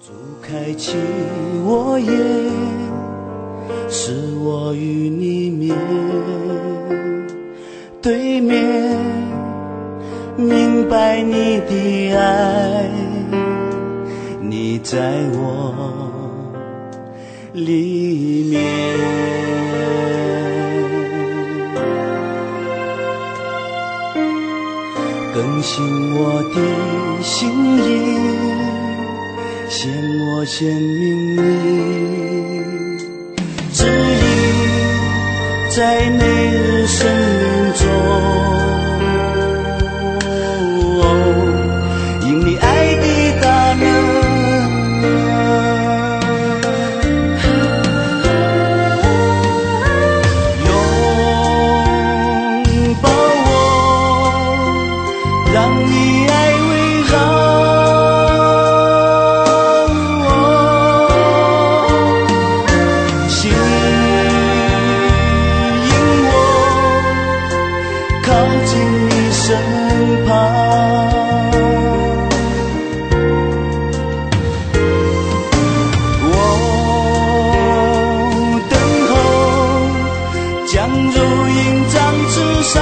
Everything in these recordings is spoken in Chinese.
主开启我眼，使我与你面对面，明白你的爱，你在我里面。更新我的心意，显我鲜明你旨意，在每日生命中，因你爱的大能，拥抱我，让你爱围绕我，吸引我靠近你身旁，我等候将如鹰展翅上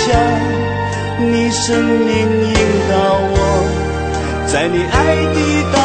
你生命引导我，在你爱的